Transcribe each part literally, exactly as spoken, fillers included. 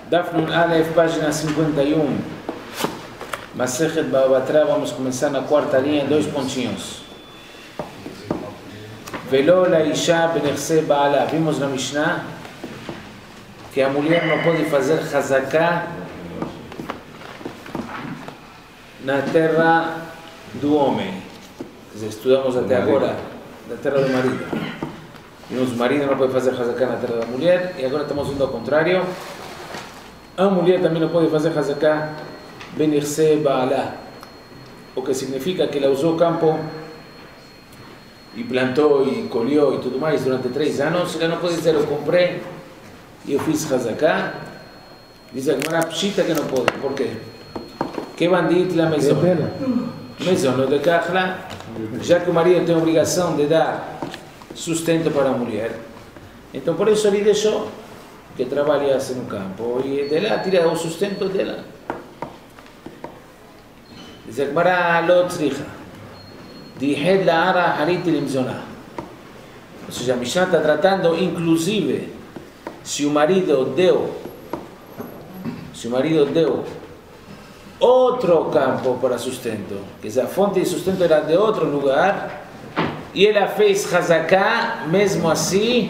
Dafnun Aleph, página cinquenta e um. Masechet Baba Batra, vamos começar na quarta linha, dois pontinhos. Velo la isha benechse ba'ala. Vimos na Mishnah que a mulher não pode fazer hazaká na terra do homem. Quer dizer, estudamos até agora na terra do marido. Vimos o marido não pode fazer hazaká na terra da mulher e agora estamos indo ao contrário. A mulher também não pode fazer hazaká benechse ba'ala, o que significa que ela usou o campo e plantou e colheu e tudo mais durante três anos. Ela não pode dizer, eu comprei e eu fiz hazaká. Diz a Gemara pshita que não pode. Por quê? Que bandit la maison. Maison não de kahla, já que o marido tem a obrigação de dar sustento para a mulher. Então por isso ele deixou que trabalhasse no campo e de lá tira o sustento dela. Diz a Gemara lo tzricha. Dihed la ara hariti limzona. Ou seja, a Mishnah está tratando, inclusive, se o marido deu, se o marido deu outro campo para sustento, que a fonte de sustento era de outro lugar, e ela fez hazaká, mesmo assim,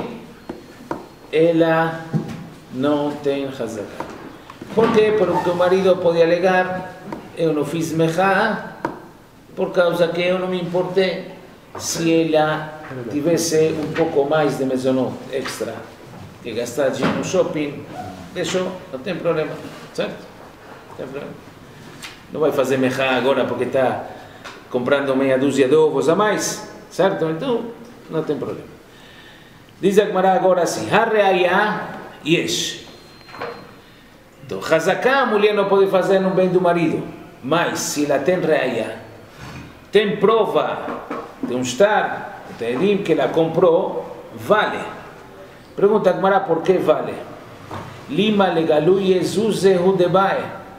ela não tem hazaká. Por quê? Porque o marido pode alegar, eu não fiz mechá, por causa que eu não me importei se ela tivesse um pouco mais de mezonot extra, que gastar dinheiro no shopping, deixou, não tem problema, certo? Não tem problema. Não vai fazer mechá agora porque está comprando meia dúzia de ovos a mais, certo? Então, não tem problema. Diz a Gemara agora assim, ha-reaya yesh. Então, hazaká a mulher não pode fazer no bem do marido, mas se ela tem reaya, tem prova, tem um estar, tem que ela comprou, vale. Pergunta a Gemara por que vale. Lima legalu Yezuzehu debae.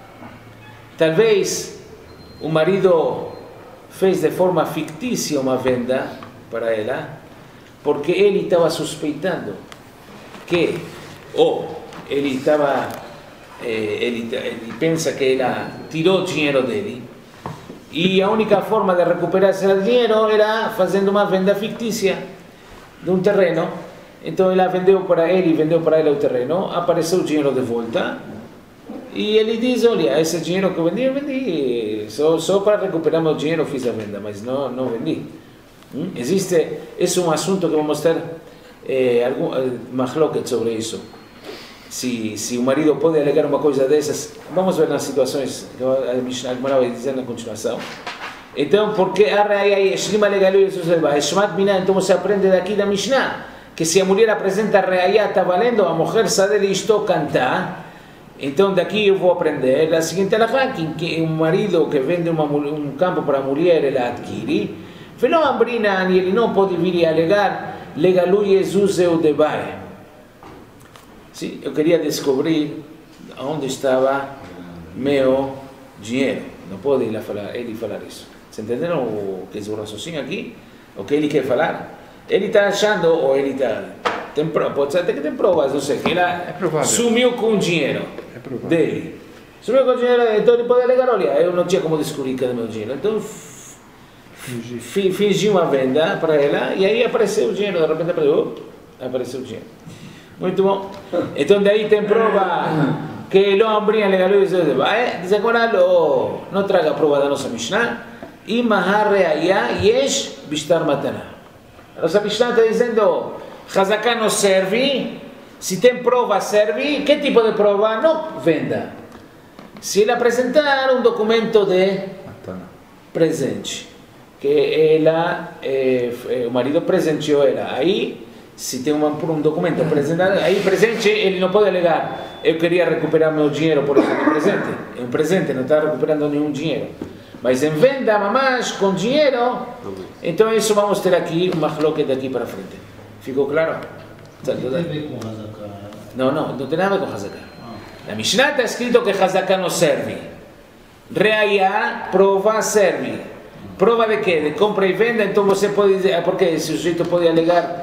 Talvez o marido fez de forma fictícia uma venda para ela, porque ele estava suspeitando que, ou ele estava, ele, ele pensa que ela tirou dinheiro dele, e a única forma de recuperar esse dinheiro era fazendo uma venda fictícia de um terreno. Então ela vendeu para ele, vendeu para ele o terreno, apareceu o dinheiro de volta, e ele diz, olha, esse dinheiro que eu vendi, eu vendi, só, só para recuperar meu dinheiro eu fiz a venda, mas não, não vendi. Hum? Existe, esse é um assunto que vamos ter eh, algum machloket sobre isso. Se, se o marido pode alegar uma coisa dessas, vamos ver nas situações que a Mishnah vai dizer na continuação. Então, porque a reaya eshlima legalu Jesus elba, shmat mina, então você aprende daqui da Mishnah, que se a mulher apresenta a reaya, está valendo, a mulher sabe de isto cantar. Então daqui eu vou aprender a seguinte alahá, que um marido que vende uma, um campo para a mulher, ela adquire, não ambrina, e ele não pode vir e alegar, legalu Jesus eu debai. Sim, eu queria descobrir onde estava meu dinheiro. Não pode ele falar, ele falar isso. Vocês entenderam o que é o raciocínio aqui? O que ele quer falar? Ele está achando, ou ele está... Tem, pode ser até que tem provas, não sei, que ela é sumiu com o dinheiro é dele. Sumiu com o dinheiro, então ele pode alegar, olha, eu não tinha como descobrir cadê meu dinheiro. Então, fingi uma venda para ela, e aí apareceu o dinheiro, de repente apareceu, apareceu o dinheiro. Muito bom. Então daí tem prova que não abria legal isso de vai. Diz agora não traga prova da nossa Mishnah. E mahar reaya yesh bishtar matana. A nossa Mishnah está dizendo hazaká não serve. Se tem prova serve. Que tipo de prova? Não venda. Se ele apresentar um documento de presente, que ela, eh, o marido presenteou ela, aí se tem uma, um documento apresentado, aí presente, ele não pode alegar, eu queria recuperar meu dinheiro por esse presente. É um presente, não está recuperando nenhum dinheiro. Mas em venda, mamás, com dinheiro, então isso vamos ter aqui uma machloket daqui para frente. Ficou claro? Não tem a ver com hazaká. Não, não, não tem nada a ver com hazaká. Na Mishnah está escrito que hazaká não serve. Reaya, prova, serve. Prova de quê? De compra e venda, então você pode dizer, porque se o sujeito pode alegar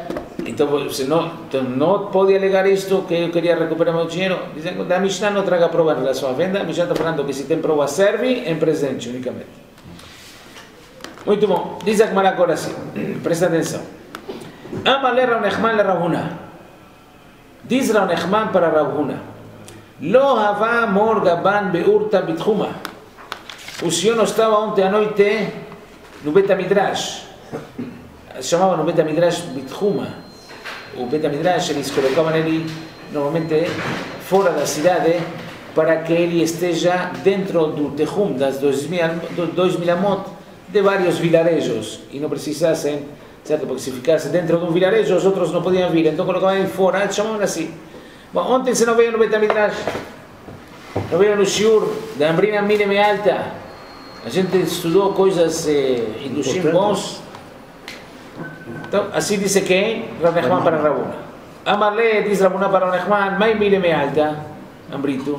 Entonces no, no podía alegar esto que yo quería recuperar mi dinero. Dicen que la Mishnah no traga prueba en relación a venda. La Mishnah está hablando que si tem prueba serve en presente únicamente. Muy bien, dice Agmará ahora sí, presta atención. Amale Rav Nechman le Rav Huna. Dice Rav Nechman para Rav Huna. Lo hava mor gaban beurta bitchuma. O senhor não estava ontem à noite no Bet HaMidrash. Se chamava no Bet HaMidrash bitchuma. O Bet HaMidrash eles colocavam ele normalmente fora da cidade para que ele esteja dentro do Tehum das dois mil amot de vários vilarejos e não precisassem, certo? Porque se ficasse dentro de um vilarejo os outros não podiam vir, então colocavam ele fora, chamavam assim. Bom, ontem se não veio no Bet HaMidrash, não veio no Shiur da Ambrina Mínima Alta, a gente estudou coisas eh, Hidushim bons. Então, assim disse quem? Rav Nechman para Rav Huna. Amarle diz Rav Huna para Rav Nechman, mai Mínima Alta, Ambrito.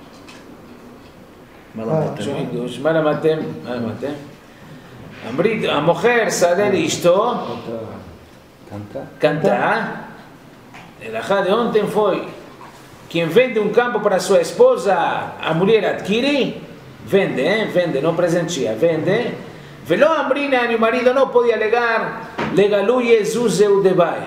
Malamatem, Malamatem. Ambrito, a mulher sabe isto, cantar. El ajá de ontem foi: quem vende um campo para sua esposa, a mulher adquire, vende, eh? vende, não presenteia, vende. Velo Ambrina e o marido não podia alegar, legalu Jesus e o debai.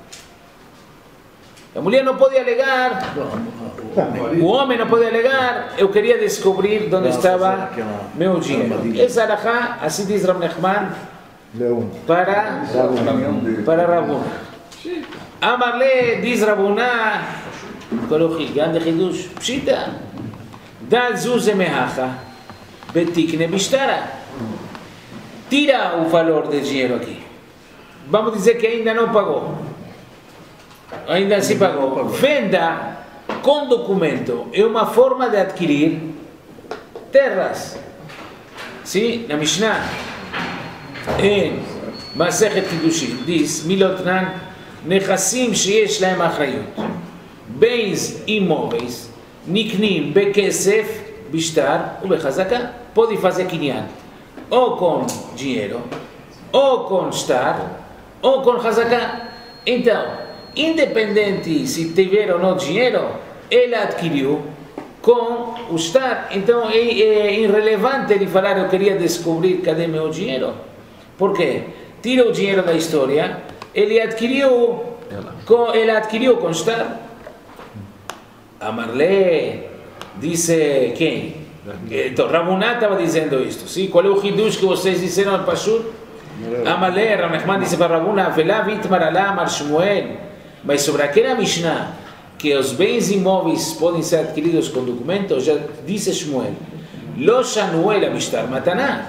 A mulher não podia alegar, o homem não podia alegar, eu queria descobrir onde estava meu dinheiro. Essa alahá, assim diz Rav Nechman, para, para Rav Huna. Amarle diz Rav Huna, coloquei, grande Hidush, pshita, da zuze mehacha, betikne bishtara. Tira o valor do dinheiro aqui. Vamos dizer que ainda não pagou. Ainda se pagou. Venda com documento é uma forma de adquirir terras. Sim, na Mishnah, em Masechet Kiddushin, diz Milotnan, Nechassim sheyesh lahem achrayut. Bens imóveis, niknim bekesef, bishtar ubechazaka. Pode fazer kinyan. Ou com dinheiro, ou com estar, ou com hazaká. Então, independente se tiver ou não dinheiro, ele adquiriu com o estar. Então, é, é irrelevante ele falar, eu queria descobrir cadê meu dinheiro. Por quê? Tira o dinheiro da história, ele adquiriu com, ele adquiriu com estar. Amarle, disse quem? Então, Rav Huna estava dizendo isto, sim? Qual é o hidush que vocês disseram al Pashut? Amalé, Rav Nechman disse para Rav Huna, Velav itmar alá amar Shmuel. Mas sobre aquela Mishnah, que os bens imóveis podem ser adquiridos com documentos, já disse Shmuel, Lo shanuel amishtar mataná.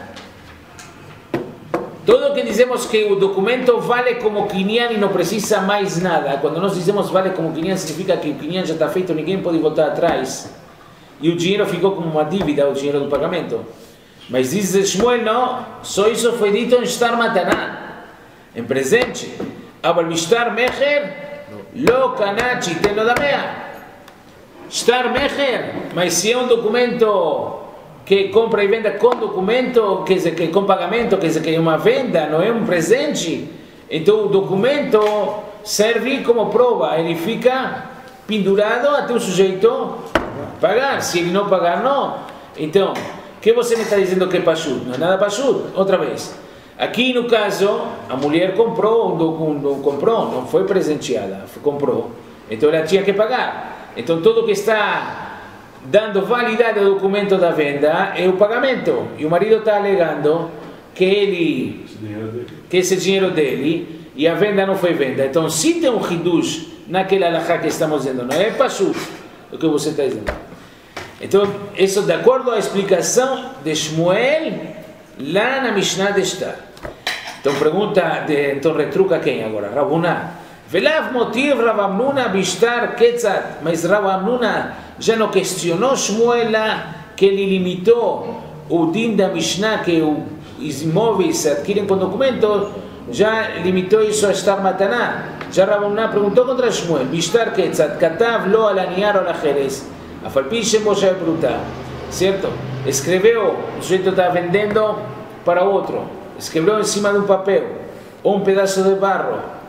Todo que dizemos que o documento vale como quinyan e não precisa mais nada, quando nós dizemos vale como quinyan, significa que o quinyan já está feito, ninguém pode voltar atrás. E o dinheiro ficou como uma dívida, o dinheiro do pagamento. Mas diz Shmuel, não, só isso foi dito em Shtar Mataná, em presente. Abal Mishtar Mecher, Lo Kanachi Teno Damea. Shtar Mecher, mas se é um documento que compra e venda com documento, quer dizer, que com pagamento, quer dizer, que é uma venda, não é um presente, então o documento serve como prova, ele fica pendurado até o sujeito pagar. Se ele não pagar, não. Então, o que você me está dizendo que é Pashut? Não é nada Pashut. Outra vez. Aqui no caso, a mulher comprou, não comprou, não foi presenteada, comprou. Então ela tinha que pagar. Então tudo que está dando validade ao documento da venda é o pagamento. E o marido está alegando que ele, que esse dinheiro dele e a venda não foi venda. Então se tem um hidush naquela alahá que estamos dizendo, não é Pashut o que você está dizendo. Então, isso de acordo à explicação de Shmuel lá na Mishnah de Shtar. Então pergunta, de, então retruca quem agora? Rav Huna. Velav motiv Rav Amnuna bishtar ketzat. Mas Rav Amnuna já não questionou Shmuel lá, que ele limitou o din da Mishnah, que os imóveis se adquirem com documentos, já limitou isso a Shtar Mataná. Já Rav Huna perguntou contra Shmuel, bishtar ketzat, katav lo al aniar ou acheres. A falpiche Moshe perguntar, certo? Escreveu, o sujeito está vendendo para outro, escreveu em cima de um papel, ou um pedaço de barro,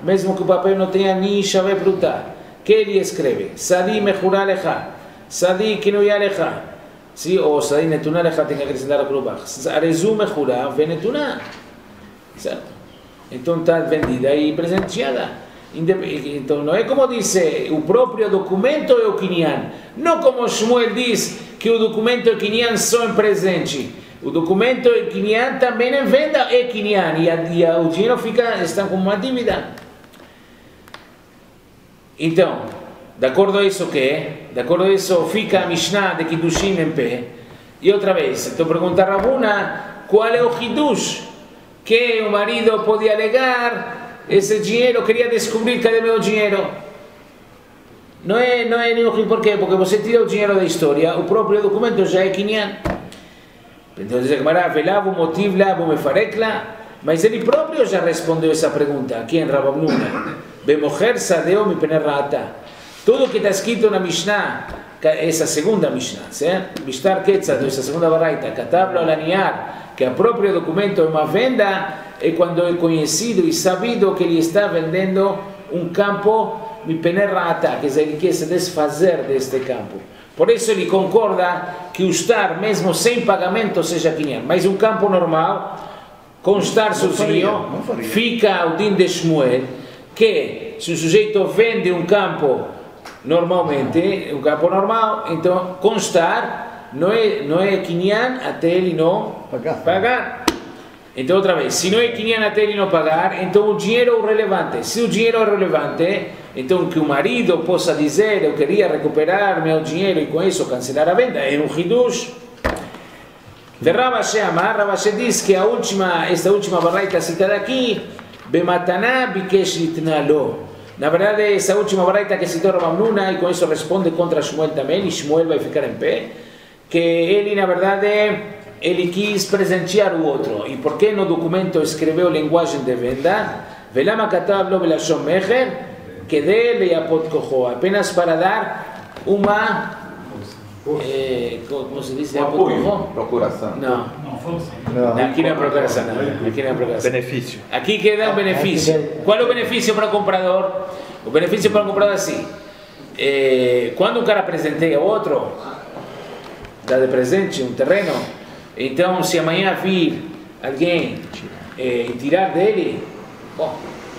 mesmo que o papel não tenha nem chave bruta, que ele escreve, Sadi mejura lecha, Sadi kinuya lecha, sim, ou Sadi netuna lecha, tem que acrescentar a crubach, Arezu mejura, venetuna, certo? Então está vendida e presenteada. Então não é como diz o próprio documento é o Kinyan, não como Shmuel diz que o documento é Kinyan só em presente. O documento é Kinyan também em venda é Kinyan e, a, e a, o dinheiro fica, está como uma dívida. Então, de acordo a isso que de acordo a isso fica a Mishnah de Kiddushin em pé. E outra vez, então pergunta a Rabuna, qual é o Kiddush que o marido pode alegar? Esse dinheiro, queria descobrir cadê meu dinheiro. Não é, não é nenhum Kiddush, por quê? Porque você tira o dinheiro da história, o próprio documento já é Kinyan. Então diz a Gemara, velavo motiv lavo mefarekla, mas ele próprio já respondeu essa pergunta aqui em Rababnuna. Bemocher sadeo mi penerrata. Tudo que está escrito na Mishnah, essa segunda Mishnah, certo? Bishtar Ketzad, essa segunda baraita, Katablo alaniar, que o próprio documento é uma venda, é quando é conhecido e sabido que ele está vendendo um campo mi penerrata, que ele quer se desfazer deste campo. Por isso ele concorda que o estar, mesmo sem pagamento, seja Kinyan. Mas um campo normal, com estar sozinho, fica o din de Shmuel, que se o sujeito vende um campo normalmente, um campo normal, então constar não é, não é Kinyan até ele não pagar. pagar. Então outra vez, se não é Kinyan até ele não pagar, então o dinheiro é relevante. Se o dinheiro é relevante, então que o marido possa dizer, eu queria recuperar meu dinheiro e com isso cancelar a venda, é um Hidush. De Rabashe Amar, Rabashe diz que a última, esta última baraita citada aqui, Bemataná bikesh litnalo. Na verdade, essa última baraita que citou Rabamnuna, e com isso responde contra Shmuel também, e Shmuel vai ficar em pé, que ele, na verdade, ele quis presentear o outro. E por que no documento escreveu linguagem de venda? Velama katablo belashon mecher, que dele a pot koho, apenas para dar uma... Eh, como se diz? Apoio, procuração. Não. Não, força. Não, aqui não é procuração, não. Aqui não é procuração. Benefício. Aqui queda um benefício. Qual é o benefício para o comprador? O benefício para o comprador é assim. Eh, quando um cara presenteia outro, dá de presente um terreno, então se amanhã vir alguém eh, e tirar dele, bom,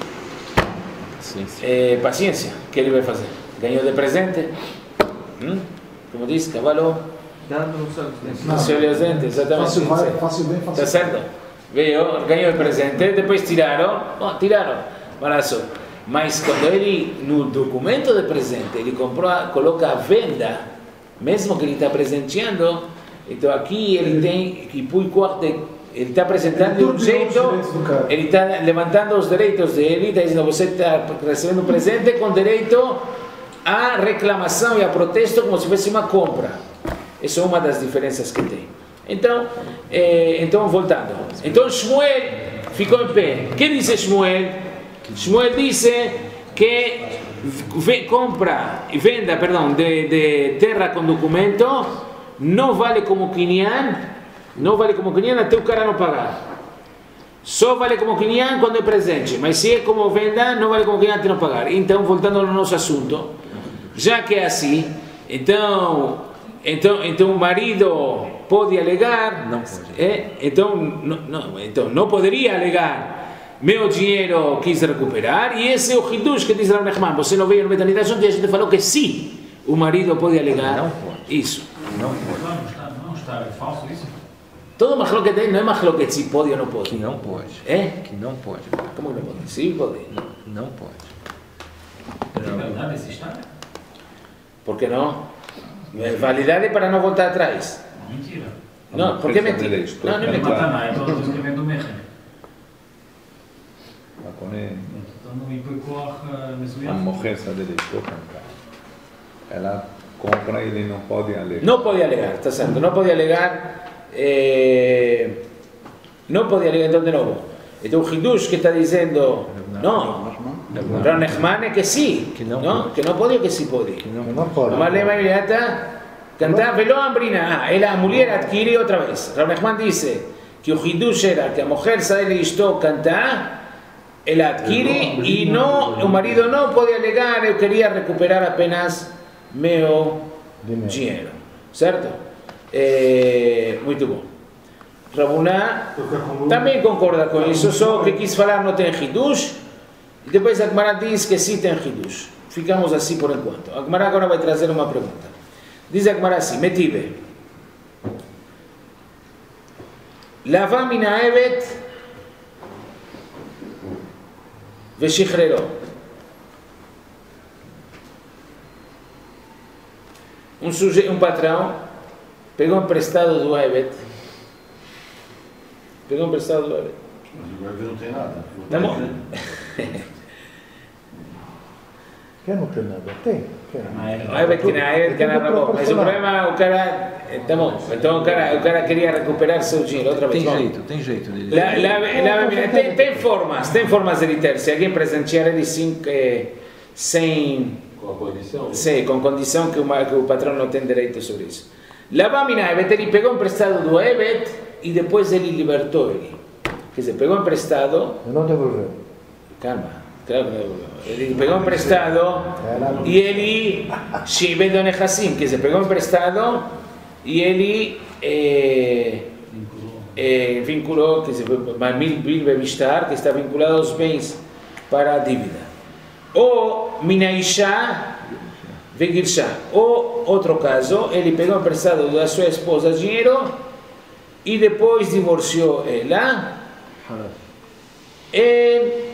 eh, paciência, o que ele vai fazer? Ganhou de presente? Hum? Como diz, cavalo? Não se olha os dentes, exatamente. Fácil, vai, fácil bem, fácil. Está certo? Veio, ganhou de presente, depois tiraram, bom, tiraram, olha só. Mas quando ele, no documento de presente, ele comprou, coloca a venda, mesmo que ele está presenteando, então aqui ele tem, que põe corte, ele está apresentando de um jeito, ele está levantando os direitos dele, está dizendo, você está recebendo um presente com direito a reclamação e a protesto como se fosse uma compra. Essa é uma das diferenças que tem. Então, eh, então voltando. Então Shmuel ficou em pé. O que diz Shmuel? Shmuel diz que compra e venda, perdão, de, de terra com documento não vale como Kinyan, não vale como Kinyan até o cara não pagar. Só vale como Kinyan quando é presente, mas se é como venda, não vale como Kinyan até não pagar. Então, voltando ao nosso assunto, já que é assim, então, então, então o marido pode alegar, não pode. É, então, não, não, então não poderia alegar, meu dinheiro quis recuperar, e esse é o Hidush que diz Rav Nachman. Você não veio no Betanidat, ontem a gente falou que sim, o marido pode alegar não pode. isso. Não pode. Não está, não está, é falso isso? Todo machloket não é machloket se pode ou não pode. Que não pode. É? Que não pode. Como que não pode? Sim, pode. Não, não pode. É verdade esse estado? Por que não? É validade para não voltar atrás. Mentira. Não, por que mentira? Não, não é mentira. Mataná, então estou escrevendo Mecher. Então não me percorre mesmo. המוכר שדה לאשתו קנתה. אלא compra ele não pode alegar. No podía alegar, está certo. No podía alegar. Eh, no podía alegar, então de novo. Então o Hidush que está dizendo, não, Rav Nachman é que sim, Que não não, pode. que não pode ou que sim pode. Que não Não pode. Mas lema imediata, cantar veló ambrina, ah, ela, a mulher adquire outra vez. Rav Nachman disse que o Hidush era que a mulher sai de isto cantar ela adquire e não, o marido não pode alegar, eu queria recuperar apenas meu dinheiro, certo? É, muito bom. Rabuná também concorda com isso, só que quis falar não tem hidush, e depois a Gemara diz que sim tem hidush. Ficamos assim por enquanto. A Gemara agora vai trazer uma pergunta. Diz a Gemara assim, metive. Lava mina evet ושחררו. Um, suje, um patrão pegou emprestado do Evet. Pegou emprestado do Evet. Mas o Evet não tem nada. Tá bom? Quem não tem nada? Tem. O Evet que na Evet que na robô. Mas o problema, o cara... Tá bom, então o cara, o cara queria recuperar seu dinheiro outra vez. Tem Bom, jeito, tem jeito dele. La, la, la, tem, tem formas, tem formas de ter. Se alguém presentear ele sim, eh, sem... Com a condição. Sim, com condição que o, que o patrão não tem direito sobre isso. Lavamina Evet, ele pegou emprestado do Evet e depois ele libertou ele. Quer dizer, pegou emprestado... Eu não devolveu. Calma, claro que não devolveu. Ele pegou emprestado e ele... Shibed Nechassim, quer dizer, pegou emprestado e ele... Eh, eh, vinculou, quer dizer, Mamil Bilbe Mishtar, que está vinculado aos bens para a dívida. Ou Minaisha Vegirsha. Ou, outro caso, ele pegou emprestado da sua esposa dinheiro e depois divorciou ela. En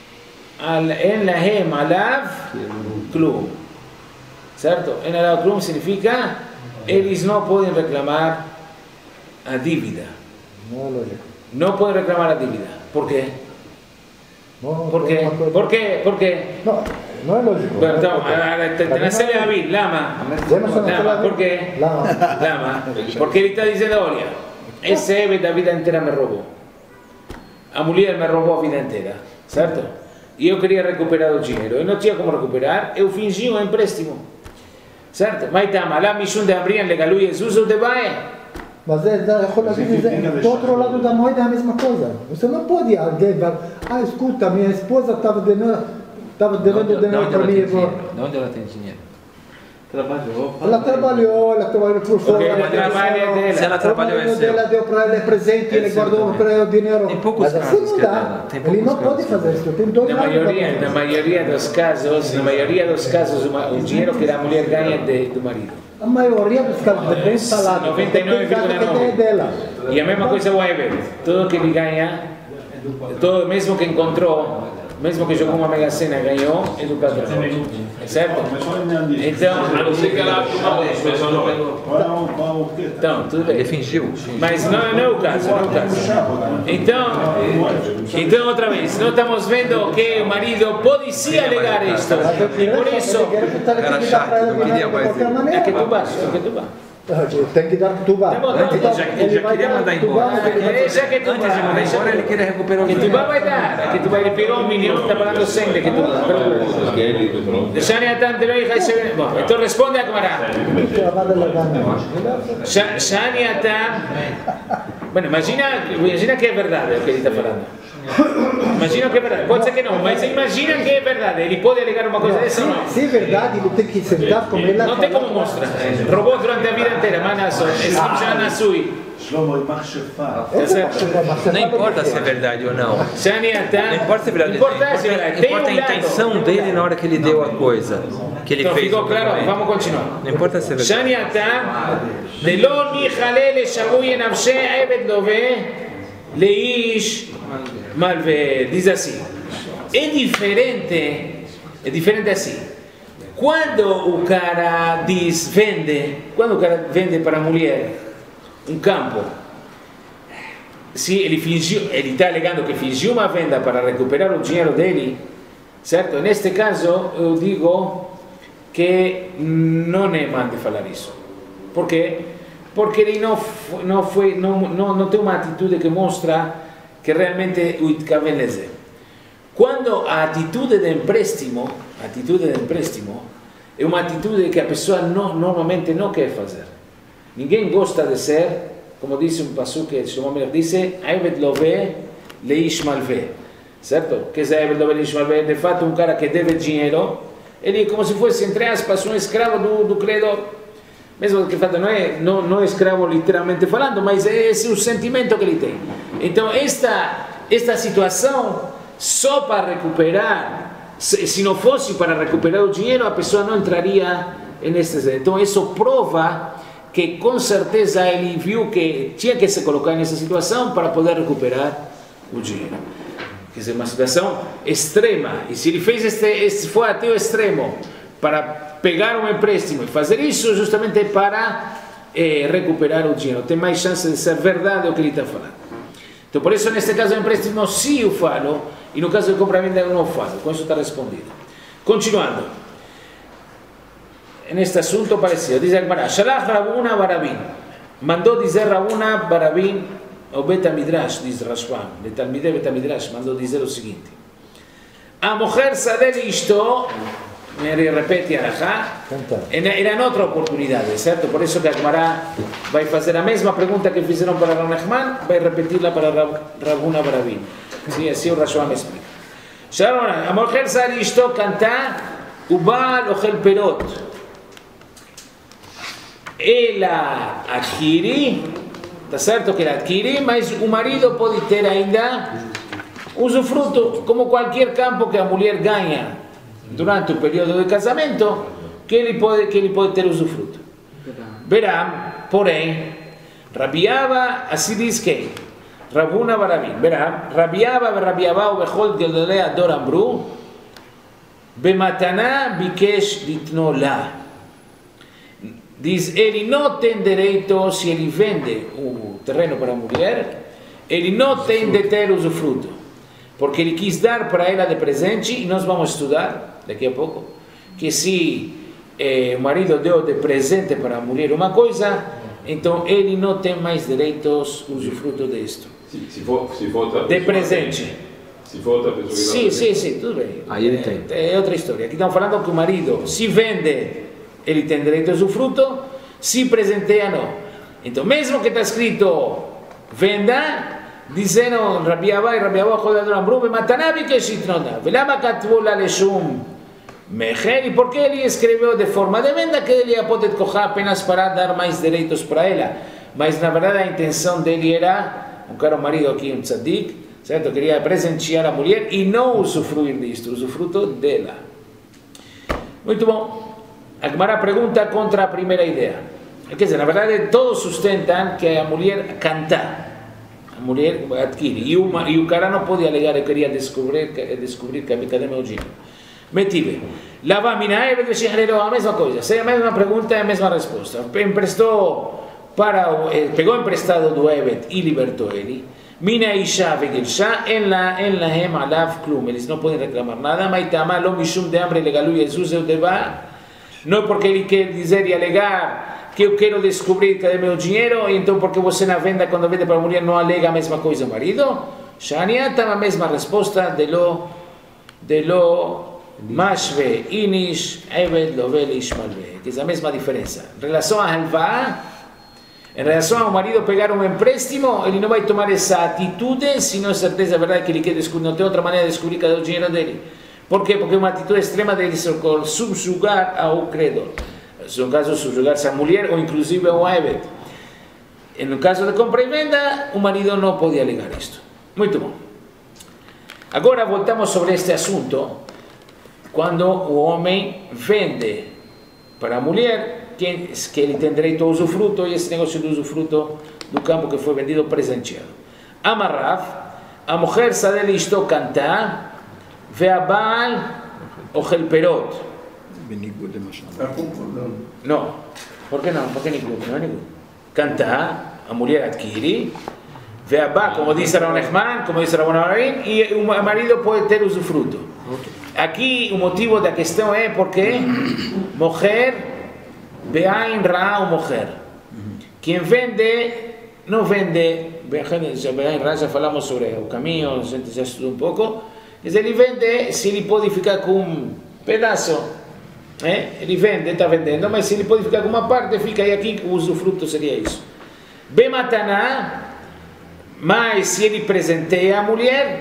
lahem alav klum. Certo? En alav klum significa eles não podem reclamar a dívida. Não é lógico. Não podem reclamar a dívida. Por quê? Não, ¿Por qué? ¿Por qué? ¿Por qué? No, no es lógico. Bueno, tenés a David, Lama. Lama, ¿por qué? Lama. Lama. Porque él está diciendo, olha, ese Ebed a vida entera me robó. A mulher me robou a vida inteira, certo? E eu queria recuperar o dinheiro. Eu não tinha como recuperar, eu fingi um empréstimo. Certo? Mas tá, lá Mishun de Abrian legalu Jesus ou de Baé. Mas é, יכול להגיד, do outro lado da moeda é a mesma coisa. Você não pode alguém falar, ah, escuta, minha esposa estava devendo, estava devendo dinheiro para mim. De onde ela tem dinheiro? Trabalhou. Ela trabalhou, ela trabalhou por fora. Porque ela trabalha dela. Se ela trabalhou é seu. Ela deu para ele presente, É ele seu guardou também. para ele o dinheiro. Tem poucos Mas assim casos não que é dá. dela. Tem Ele não poucos pode casos. fazer isso. Tem dois Na lados maioria, da na maioria dos casos, na maioria dos casos, o dinheiro que a mulher ganha é de, do marido. A maioria dos casos de bem falado. noventa e nove vírgula nove. É dela. E a mesma coisa o Ebed. Tudo que ele ganha, todo, mesmo que encontrou, mesmo que jogou uma mega cena, ganhou, é do patrão. Certo? Então, A não ser que ela abra uma outra, mas não pegou. então, tudo Ele bem. fingiu. Mas não, não é o caso, não é o caso. Então, então outra vez, nós estamos vendo que o marido pode sim alegar isto. E por isso, Era chato, não queria mais ir. é que tu vas, é que tu vas. Tem que dar tuba. Tá bom, Antes, então, já, ele ele já vai queria dar mandar tuba, embora. ele vai- Deixa que tu Antes de vai, mandar deixa embora, que- ele queria recuperar o Que tu dinheiro. vai dar, que tu vai, ele pegou um milhão, está pagando cem de que tu vai. Que ele dobrou. Shani Atan te lo dije ese. Bueno, entonces responde a Gemara. Sha- Shani Atan. Bueno, imagina, imagina que é verdade o que ele está falando. Imagina que é verdade. Pode ser que não, mas imagina que é verdade. Ele pode alegar uma coisa dessa ou não? Se é verdade, ele tem que sentar com ela. Não tem como mostrar. Roubou durante a vida inteira, mas não só. Esse já nasceu. Shlomo, Machshefá. Tá certo? Não importa se é verdade ou não. Shani Atan. Não importa se é verdade. Importa se é verdade. Tem Importa um a lado. intenção dele na hora que ele deu a coisa. Que ele Então fez. ficou o claro? pagamento. Vamos continuar. Não importa se é verdade. Shani Atan. Delo nichalé le shavui nafshe evet love leish malve. Diz assim. É diferente. É diferente assim. Quando o cara diz vende, quando o cara vende para a mulher um campo, se ele fingiu, ele está alegando que fingiu uma venda para recuperar o dinheiro dele, certo? Neste caso, eu digo que não é mal de falar isso. Por quê? Porque ele não, foi- não, foi, não, não, não tem uma atitude que mostra que realmente o itkaven leze. Quando a atitude de empréstimo, a atitude de empréstimo, é uma atitude que a pessoa não, normalmente não quer fazer. Ninguém gosta de ser, como disse um pasuk que Shlomo Melech disse, Eved love leish malve. certo? Che Zeved Lovelish Malved, de fato um cara que deve dinheiro, ele é como se fosse, entre aspas, um escravo do, do credor. Mesmo que fato não é, não, não é escravo literalmente falando, mas é esse o sentimento que ele tem. Então esta, esta situação, só para recuperar, se, se não fosse para recuperar o dinheiro, a pessoa não entraria nesse. Então isso prova que com certeza ele viu que tinha que se colocar nessa situação para poder recuperar o dinheiro. Quer dizer, uma situação extrema. E se ele fez este, este foi até o extremo para pegar um empréstimo e fazer isso justamente para eh, recuperar o dinheiro, tem mais chance de ser verdade o que ele está falando. Então, por isso, neste caso, o empréstimo sim eu falo, e no caso de compra-venda eu não falo. Com isso está respondido. Continuando. Neste assunto parecido, diz Agmará, Shalach Rabuna Barabin, mandou dizer Rabuna Barabin, o Beta Midrash, diz Rashbam, de Talmidei Beta Midrash, mandou dizer o seguinte: a mulher Sadeh isto, me repete Arajá, era em outra oportunidade, certo? Por isso que Agmará vai fazer a mesma pergunta que fizeram para Rav Nachman, vai repeti-la para Rabuna Barabin. Sim, assim o Rashbam explica. A mulher Sadeh isto canta, o Baal Ochel Perot. Ela adquire, está certo que ela adquire, mas o marido pode ter ainda usufruto, como qualquer campo que a mulher ganha durante o período de casamento, que ele pode, que ele pode ter usufruto. Verá, porém, Rabiava, assim diz que, Rabuna Barabin, verá, Rabiava, Rabiava, o Bechol de Odolea Dorambru, Bemataná Bikesh Ditnola. Diz, ele não tem direito, se ele vende o terreno para a mulher, ele não tem de ter usufruto, porque ele quis dar para ela de presente, e nós vamos estudar daqui a pouco, que se eh, o marido deu de presente para a mulher uma coisa, então ele não tem mais direitos usufruto disto. Se, se for, se for de presente. Se for outra pessoa que sim, sim, sim, tudo bem. Aí ele tem. É, é outra história. Aqui estamos falando que o marido, se vende, ele tem direito a usufruto, se presenteia não. Então, mesmo que está escrito venda, disseram Rabi Abba e Rabi Abba Chodadon Amru, Matanabi que shitnona, velama katvu la leshum mecher, e por que ele escreveu de forma de venda que ele pode coger apenas para dar mais direitos para ela, mas na verdade a intenção dele era, um caro marido aqui, um tzadik, certo? Queria presentear a mulher e não usufruir disto, usufruto dela. Muito bom. A Gemara pergunta contra a primeira ideia. Quer dizer, na verdade, todos sustentam que a mulher canta, a mulher adquire, e o, e o cara não pode alegar, eu queria descobrir, descobrir que cadê meu dinheiro. Metive. Lava minae, a mesma coisa, se é a mesma pergunta, é a mesma resposta. Emprestou para, pegou emprestado do Evet e libertou ele. Mina Isha Vegirsha, en la en la Hem Alav Klum, eles não podem reclamar nada, Maitama lo mishum de hambre legalu Jesus eu deva. Não porque ele quer dizer e alegar que eu quero descobrir cadê meu dinheiro, e então porque você na venda, quando vende para a mulher, não alega a mesma coisa ao marido? Shania está a mesma resposta de lo, de lo mashve, inish, eved, lovel, ishmalve, que é a mesma diferença. Em relação a halva, em relação ao marido pegar um empréstimo, ele não vai tomar essa atitude, se não é certeza, a verdade que ele quer descobrir, não tem outra maneira de descobrir cadê o dinheiro dele. Por quê? Porque é uma atitude extrema de subjugar ao credor. No caso, subjugar-se à mulher ou inclusive ao Evet. No caso de compra e venda, o marido não pode alegar isto. Muito bom. Agora voltamos sobre este assunto. Quando o homem vende para a mulher, que ele tem direito ao usufruto, e esse negócio do usufruto do campo que foi vendido presenteado. Amarrav, a mulher sadel isto canta, והבעל אוכל פירות. בניגוד למשל. לא. ¿Por qué no? ¿Por qué ניגוד? No ניגוד. Canta, a mulher adquire, והבעל, como dice Rav Nachman, como dice Rabban Barabin, e o marido pode ter usufruto. Aqui o motivo da questão é porque moher be'ain ra o moher. Quem vende, não vende, be'ain ra, já falamos sobre o caminho, a gente já estudou um pouco. Mas ele vende, se ele pode ficar com um pedaço, eh? ele vende, está vendendo, mas se ele pode ficar com uma parte, fica aí aqui, o usufruto seria isso. Bemataná, mas se ele presenteia a mulher,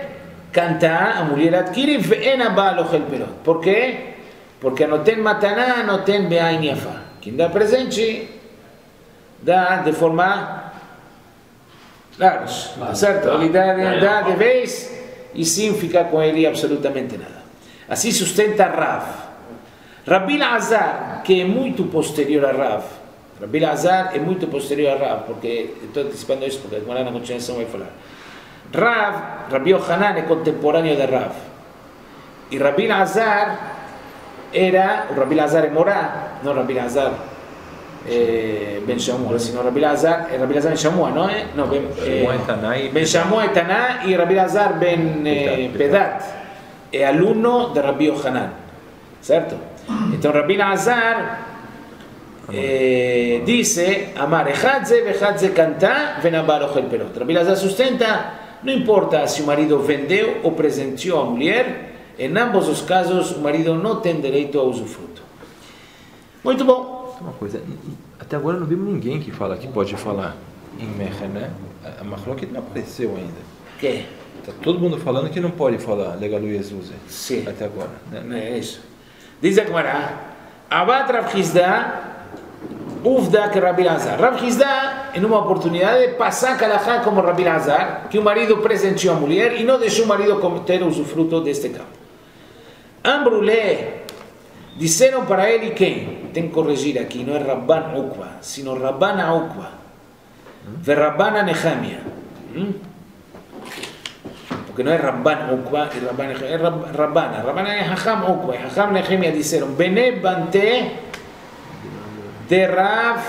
canta, a mulher adquire, ve'en abal ochel perot. Por quê? Porque não tem mataná, não tem be'ain yafá. Quem dá presente, dá de forma large, tá certo? Ele dá, dá de vez e sim fica com ele absolutamente nada. Assim sustenta Rav. Rabi Elazar, que é muito posterior a Rav. Rabi Elazar é muito posterior a Rav, porque estou antecipando isso porque agora na continuação vai falar. Rav, Rabi Yohanan é contemporâneo de Rav. E Rabi Elazar era, o Rabi Elazar é Morá, não Rabi Elazar eh, Ben Shamua, sino Rabi Elazar, é Rabi Elazar Ben Shamua, não é? Não, Ben, eh, Ben Shamua é Taná e Rabi Elazar Ben eh, Pedat, é aluno de Rabi Yohanan, certo? Então Rabi Elazar eh, disse, Amar Echadze, Vechadze canta, Venabal ochel perot. Rabi Elazar sustenta, não importa se o marido vendeu ou presenteou a mulher, em ambos os casos, o marido não tem direito ao usufruto. Muito bom. Uma coisa, até agora não vimos ninguém que fala que pode falar em Meher, né? A Mahloket não apareceu ainda. Que? Está todo mundo falando que não pode falar Legalu Jesus. Sim. Até agora. Né? É isso. Diz a Gemara, Abat Rav Hizda, Uvda que Rabi Elazar. Rav Hizda, em uma oportunidade, passa a Kalahá como Rabi Elazar, que o marido presenteou a mulher e não deixou o marido ter o usufruto deste campo. Ambrulé, disseram para ele quem? Tem que corrigir aqui, não é Rabban Ukva, sino Rabbana Ukva. Ve Rabbana Nehemia. Porque não é Rabban Ukva e Rabban Nehemia, é Rabbana. Rabbana é Hacham Ukva, e Hacham Nehemia disseram, Bene Bante de Rav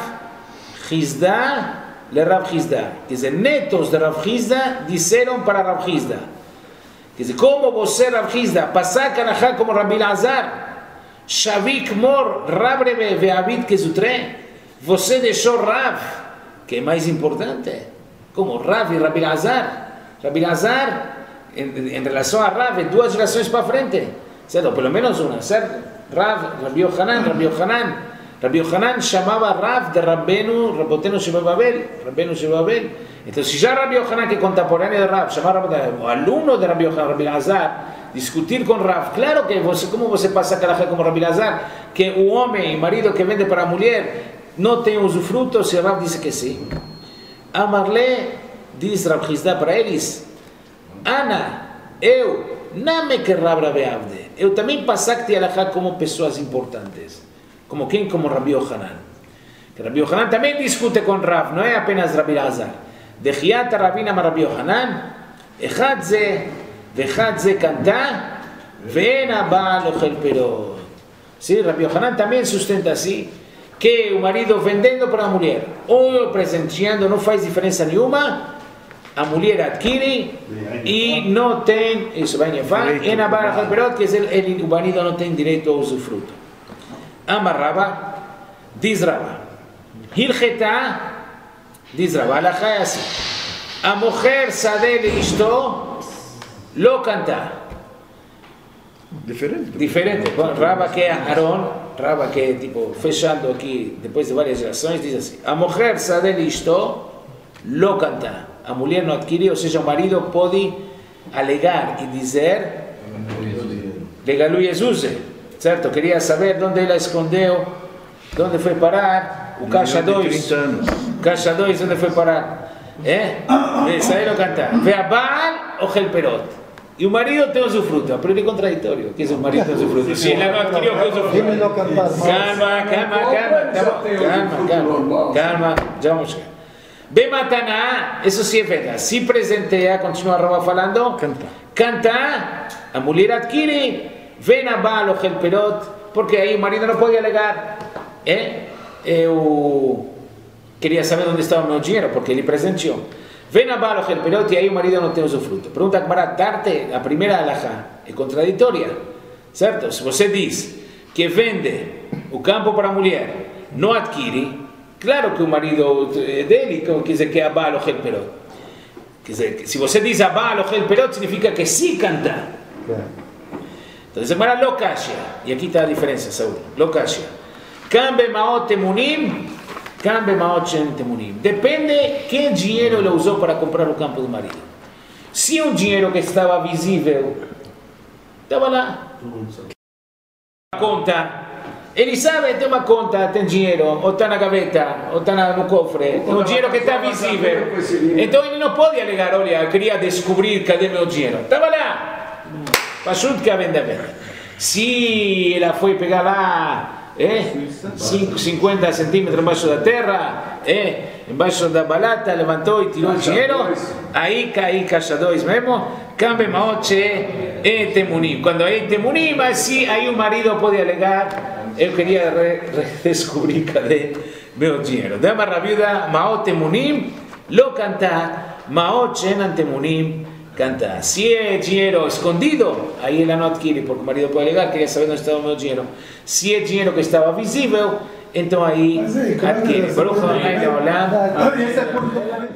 Hizda le Rav Hizda. Quer dizer, netos de Rav Hizda disseram para Rav Hizda. Quer dizer, como você, Rav Hizda, passar Kalahá como Rabi Elazar, Shavik Mor, Rabrebe, Ve'avid Kezutre, você deixou Rav, que é mais importante, como Rav e Rabi Elazar. Rabi Elazar, em, em relação a Rav, é duas gerações para frente, certo? Pelo menos uma, certo? Rav, Rabi Yohanan, Rabi Yohanan. Rabi Yohanan chamava Rav de Rabbenu, Rabotenu Shebabel, Rabbenu Shebabel. Então, se já Rabi Yohanan, que é contemporâneo de Rav, chamava o aluno de Rabi Yohanan, Rabi Elazar, discutir com Rav, claro que você, como você passa a Kalahá como Rabi Elazar, que o homem, marido que vende para a mulher, não tem usufruto, se Rav disse que sim. Amarle, diz Rav Hizda para eles, Ana, eu, não me que Rav Rabeavde, eu também passei a Kalahá como pessoas importantes. Como quem? Como Rabi Yohanan. Que Rabi Yohanan também discute com Rav, não é apenas Rabi Elazar. Dechiata Ravina ma Rabi Yohanan, Echad ze, Vechad ze canta, Ve'en abal ochel perot. Sim, Rabi Yohanan também sustenta assim, que o marido vendendo para a mulher, ou presenteando, não faz diferença nenhuma, a mulher adquire e não tem, isso vai nevar, Ve'en abal ochel perot, que o marido não tem direito ao usufruto. Amar Rava, diz Rava, Hilcheta, diz Rava, Alachá é assim, a mulher sadele isto, lo canta. Diferente. Diferente. Rava que é Aaron, Rava que é tipo, fechando aqui, depois de várias gerações, diz assim, a mulher sadele isto, lo canta. A mulher não adquire, ou seja, o marido pode alegar e dizer, Legalu Jesus. Certo? Queria saber onde ela escondeu, onde foi parar, o caixa dois. Caixa dois, onde foi parar? É? Saíram cantar. Ve'abal ochel perot. E o marido tem usufruto. Pero ele é contraditório. Que é o marido tem usufruto? Se ela não adquiriu, que usufruto? Calma, calma, calma. Calma, calma. Calma, já vamos chegar. Bemataná, isso sim é verdade. Se presenteia, continua a Rava falando, canta. Canta, a mulher adquire. Vem a balo el perot, porque aí o marido não pode alegar. É? Eu queria saber onde estava o meu dinheiro, porque ele presenteou. Vem a balo el perot e aí o marido não tem usufruto. Pergunta a Gemara, Tarte, a primeira alahá é contraditória, certo? Se você diz que vende o campo para a mulher, não adquire, claro que o marido é dele, quer dizer que é a balo el perot. Quer dizer, se você diz a balo el perot, significa que sim canta. Então, Gemara lo kasha, e aqui está a diferença, Saúl, lo kasha. Cambe maot temunim, cambe maot shen temunim. Depende que dinheiro ele usou para comprar o campo do marido. Se um dinheiro que estava visível, estava lá. Conta. Ele sabe, tem uma conta, tem dinheiro, ou está na gaveta, ou está no cofre, é um dinheiro que está visível. Então ele não pode alegar, olha, eu queria descobrir cadê meu dinheiro. Estava lá. Pashut que a venda venda. Se ela foi pegar lá, eh, cinquenta centímetros embaixo da terra, eh, embaixo da balata, levantou e tirou o dinheiro, aí cai caixa dois mesmo, cambia maoche e temunim. Quando é temunim, assim, aí o marido pode alegar, eu queria redescobrir cadê meu dinheiro. Dama rabiuda, maot temunim, lo canta, maoche en temunim, canta. Se é dinheiro escondido, aí ela não adquire, porque o marido pode alegar, queria saber onde estava o meu dinheiro. Se é dinheiro que estava visível, então aí adquire. Baruch Adonai Leolam.